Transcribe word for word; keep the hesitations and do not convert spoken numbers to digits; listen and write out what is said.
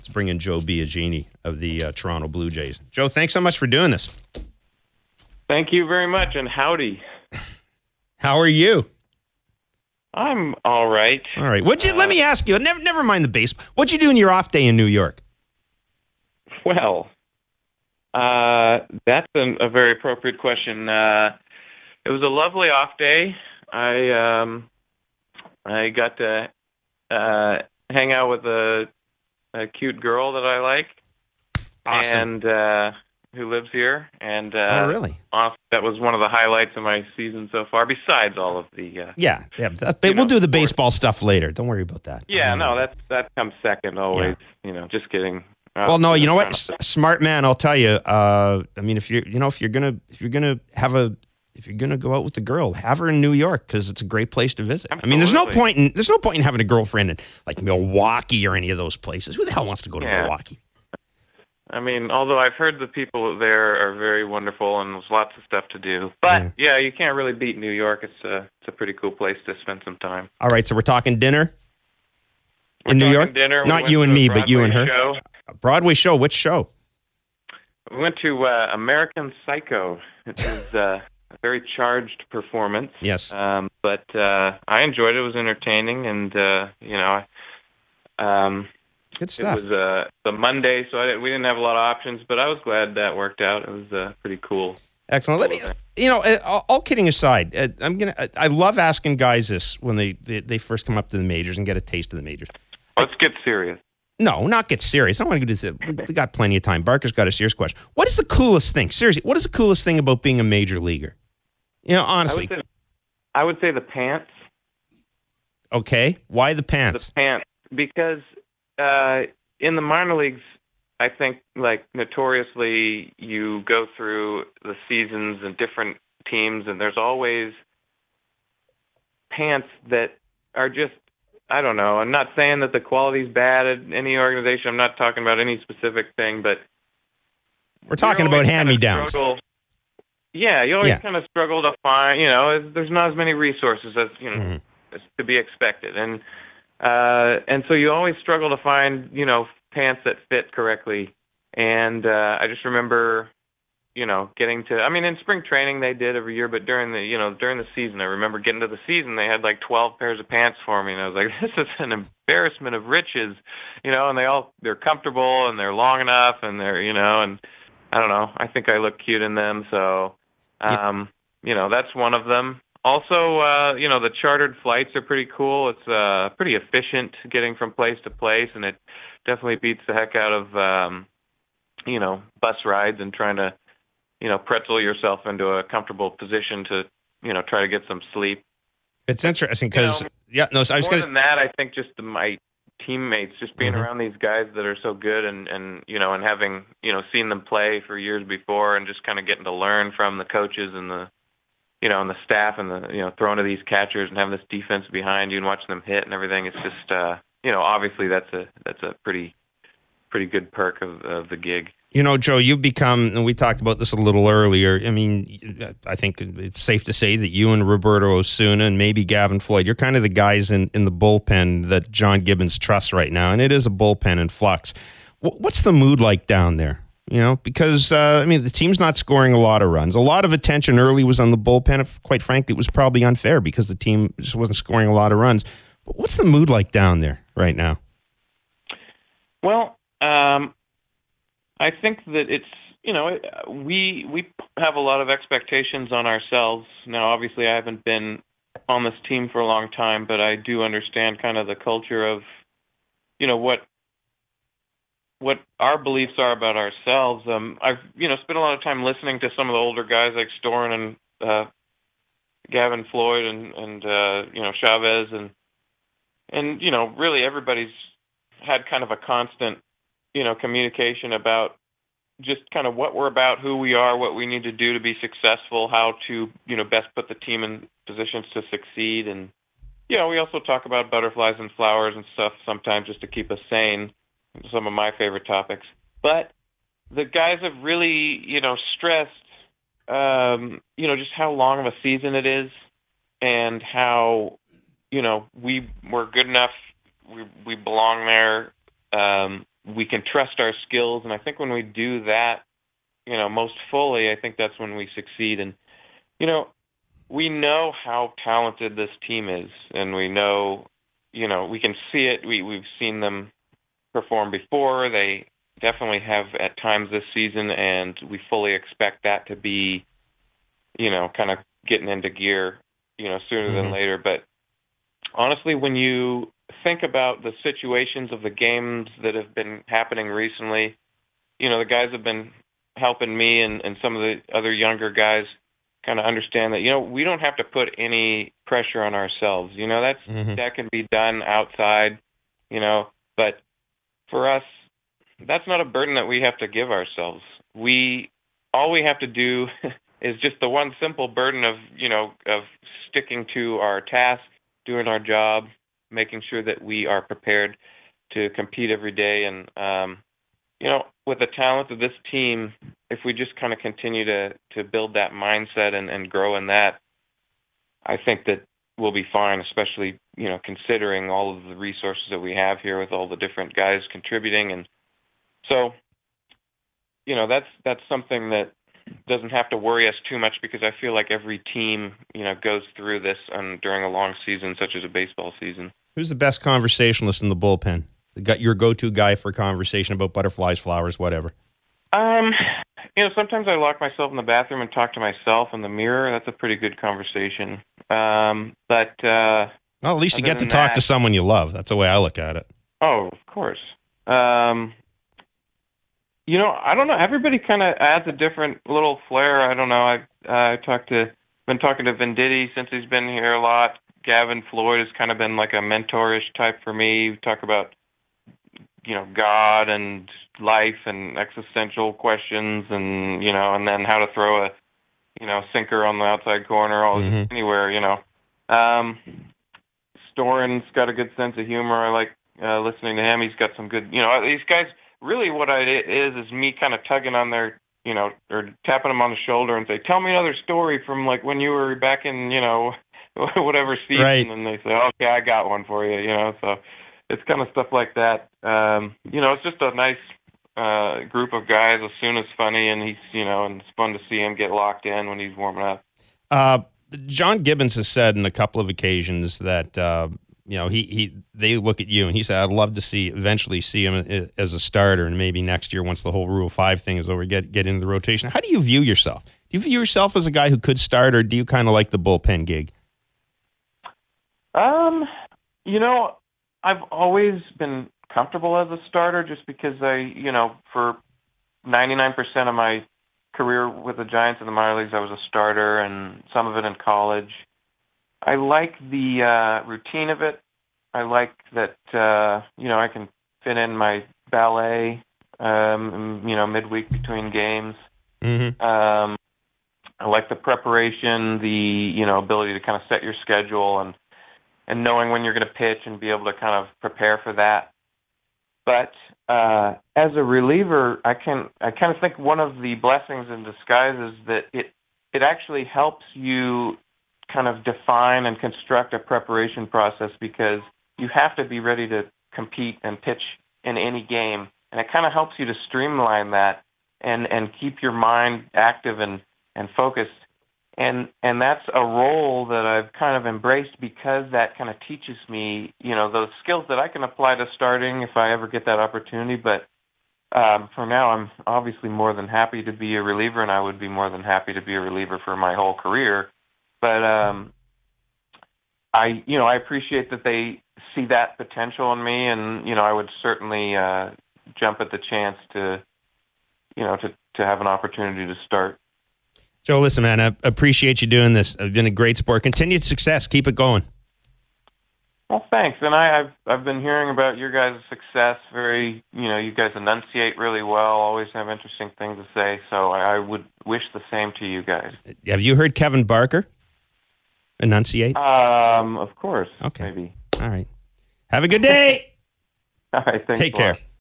Let's bring in Joe Biagini of the uh, Toronto Blue Jays. Joe, thanks so much for doing this. Thank you very much, and howdy. How are you? I'm all right. All right. What'd you? Uh, let me ask you. Never, never mind the baseball. What'd you do in your off day in New York? Well, uh, that's a, a very appropriate question. Uh, it was a lovely off day. I um, I got to uh, hang out with a, a cute girl that I like, awesome. and uh, who lives here. And uh, oh, really? Off, that was one of the highlights of my season so far. Besides all of the uh, yeah, yeah. That, we'll know, do the sports. Baseball stuff later. Don't worry about that. Yeah, no, that that comes second always. Yeah. You know, just kidding. Uh, well, no, you know what, S- smart man. I'll tell you. Uh, I mean, if you're, you know, if you're gonna, if you're gonna have a, if you're gonna go out with the girl, have her in New York because it's a great place to visit. Absolutely. I mean, there's no point in, there's no point in having a girlfriend in like Milwaukee or any of those places. Who the hell wants to go to yeah. Milwaukee? I mean, although I've heard the people there are very wonderful and there's lots of stuff to do, but yeah, yeah you can't really beat New York. It's a, it's a pretty cool place to spend some time. All right, so we're talking dinner we're in New York. Dinner. Not you and me, but you and her. Show. A Broadway show. Which show? We went to uh, American Psycho. It was uh, a very charged performance. Yes, um, but uh, I enjoyed it. It was entertaining, and uh, you know, um, good stuff. It was uh, the Monday, so I didn't, we didn't have a lot of options, but I was glad that worked out. It was uh, pretty cool. Excellent. Let me, you know, all, all kidding aside, uh, I'm gonna. I love asking guys this when they, they they first come up to the majors and get a taste of the majors. Let's get serious. No, not get serious. I don't want to do this. We got plenty of time. Barker's got a serious question. What is the coolest thing? Seriously, what is the coolest thing about being a major leaguer? You know, honestly. I would say, I would say the pants. Okay. Why the pants? The pants. Because uh, in the minor leagues, I think, like, notoriously, you go through the seasons and different teams, and there's always pants that are just, I don't know. I'm not saying that the quality's bad at any organization. I'm not talking about any specific thing, but we're talking about hand-me-downs. Yeah, you always yeah. kind of struggle to find, you know, there's not as many resources as, you know, mm-hmm. as to be expected. And uh, and so you always struggle to find, you know, pants that fit correctly. And uh, I just remember, you know, getting to, I mean, in spring training they did every year, but during the, you know, during the season, I remember getting to the season, they had like twelve pairs of pants for me. And I was like, this is an embarrassment of riches, you know, and they all, they're comfortable and they're long enough and they're, you know, and I don't know, I think I look cute in them. So, um, you know, that's one of them. Also, uh, you know, the chartered flights are pretty cool. It's uh, pretty efficient getting from place to place, and it definitely beats the heck out of, um, you know, bus rides and trying to, you know, pretzel yourself into a comfortable position to, you know, try to get some sleep. It's interesting because, you know, yeah, no, so I was more gonna... than that, I think just the, my teammates, just being mm-hmm. around these guys that are so good and, and, you know, and having, you know, seen them play for years before and just kind of getting to learn from the coaches and the, you know, and the staff and the, you know, throwing to these catchers and having this defense behind you and watching them hit and everything. It's just, uh, you know, obviously that's a, that's a pretty, pretty good perk of, of the gig. You know, Joe, you've become, and we talked about this a little earlier, I mean, I think it's safe to say that you and Roberto Osuna and maybe Gavin Floyd, you're kind of the guys in, in the bullpen that John Gibbons trusts right now, and it is a bullpen in flux. What's the mood like down there? You know, because, uh, I mean, the team's not scoring a lot of runs. A lot of attention early was on the bullpen. Quite frankly, it was probably unfair because the team just wasn't scoring a lot of runs. But what's the mood like down there right now? Well, um... I think that it's, you know, we we have a lot of expectations on ourselves. Now, obviously, I haven't been on this team for a long time, but I do understand kind of the culture of, you know, what what our beliefs are about ourselves. Um, I've, you know, spent a lot of time listening to some of the older guys like Storin and uh, Gavin Floyd and, and uh, you know, Chavez. And, and, you know, really everybody's had kind of a constant, you know, communication about just kind of what we're about, who we are, what we need to do to be successful, how to, you know, best put the team in positions to succeed. And, you know, we also talk about butterflies and flowers and stuff sometimes just to keep us sane, some of my favorite topics. But the guys have really, you know, stressed, um, you know, just how long of a season it is and how, you know, we, we're good enough, we, we belong there, um, we can trust our skills. And I think when we do that, you know, most fully, I think that's when we succeed. And, you know, we know how talented this team is, and we know, you know, we can see it. We, we've seen them perform before. They definitely have at times this season, and we fully expect that to be, you know, kind of getting into gear, you know, sooner mm-hmm. than later. But honestly, when you think about the situations of the games that have been happening recently, you know, the guys have been helping me and, and some of the other younger guys kind of understand that, you know, we don't have to put any pressure on ourselves. You know, that's mm-hmm. that can be done outside, you know, but for us, that's not a burden that we have to give ourselves. We, all we have to do is just the one simple burden of, you know, of sticking to our task, doing our job, making sure that we are prepared to compete every day. And, um, you know, with the talent of this team, if we just kind of continue to, to build that mindset and, and grow in that, I think that we'll be fine, especially, you know, considering all of the resources that we have here with all the different guys contributing. And so, you know, that's that's something that doesn't have to worry us too much, because I feel like every team, you know, goes through this and during a long season such as a baseball season. Who's the best conversationalist in the bullpen? Got your go-to guy for conversation about butterflies, flowers, whatever? Um, you know, sometimes I lock myself in the bathroom and talk to myself in the mirror. That's a pretty good conversation. Um, but uh, well, at least you get to talk that, to someone you love. That's the way I look at it. Oh, of course. Um, you know, I don't know. Everybody kind of adds a different little flair. I don't know. I've uh, talked to, been talking to Venditti since he's been here a lot. Gavin Floyd has kind of been like a mentorish type for me. We talk about, you know, God and life and existential questions, and, you know, and then how to throw a, you know, sinker on the outside corner, all mm-hmm. anywhere, you know. Um, Storen's got a good sense of humor. I like uh, listening to him. He's got some good, you know, these guys, really what I, it is is me kind of tugging on their, you know, or tapping them on the shoulder and say, tell me another story from like when you were back in, you know, whatever season. Right. And they say, okay, I got one for you, you know, so it's kind of stuff like that. Um, you know, it's just a nice uh, group of guys. Assuna's funny, and he's, you know, and it's fun to see him get locked in when he's warming up. Uh, John Gibbons has said on a couple of occasions that, uh, you know, he, he they look at you and he said, I'd love to see eventually see him as a starter, and maybe next year, once the whole Rule five thing is over, get get into the rotation. How do you view yourself? Do you view yourself as a guy who could start, or do you kind of like the bullpen gig? Um, you know, I've always been comfortable as a starter just because I, you know, for ninety-nine percent of my career with the Giants in the minor leagues, I was a starter, and some of it in college. I like the uh, routine of it. I like that, uh, you know, I can fit in my ballet, um, you know, midweek between games. Mm-hmm. Um, I like the preparation, the, you know, ability to kind of set your schedule and and knowing when you're going to pitch and be able to kind of prepare for that. But uh, as a reliever, I can I kind of think one of the blessings in disguise is that it it actually helps you kind of define and construct a preparation process, because you have to be ready to compete and pitch in any game, and it kind of helps you to streamline that and and keep your mind active and and focused. And and that's a role that I've kind of embraced, because that kind of teaches me, you know, those skills that I can apply to starting if I ever get that opportunity. But um, for now, I'm obviously more than happy to be a reliever, and I would be more than happy to be a reliever for my whole career. But um, I, you know, I appreciate that they see that potential in me, and, you know, I would certainly uh, jump at the chance to, you know, to, to have an opportunity to start. Joe, listen, man, I appreciate you doing this. It's been a great sport. Continued success. Keep it going. Well, thanks. And I, I've I've been hearing about your guys' success. Very, you know, you guys enunciate really well. Always have interesting things to say. So I, I would wish the same to you guys. Have you heard Kevin Barker enunciate? Um, of course. Okay. Maybe. All right. Have a good day. All right. Thanks. Take care.